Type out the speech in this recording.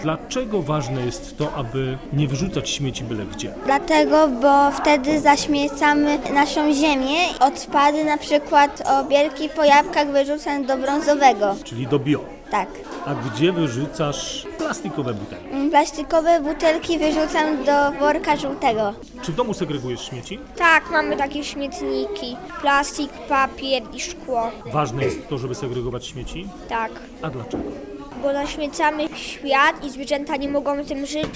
Dlaczego ważne jest to, aby nie wyrzucać śmieci byle gdzie? Dlatego, bo wtedy zaśmiecamy naszą ziemię. Odpady, na przykład obierki po jabłkach, wyrzucam do brązowego. Czyli do bio. Tak. A gdzie wyrzucasz plastikowe butelki? Plastikowe butelki wyrzucam do worka żółtego. Czy w domu segregujesz śmieci? Tak, mamy takie śmietniki. Plastik, papier i szkło. Ważne jest to, żeby segregować śmieci? Tak. A dlaczego? Bo zaśmiecamy świat i zwierzęta nie mogą tym żyć,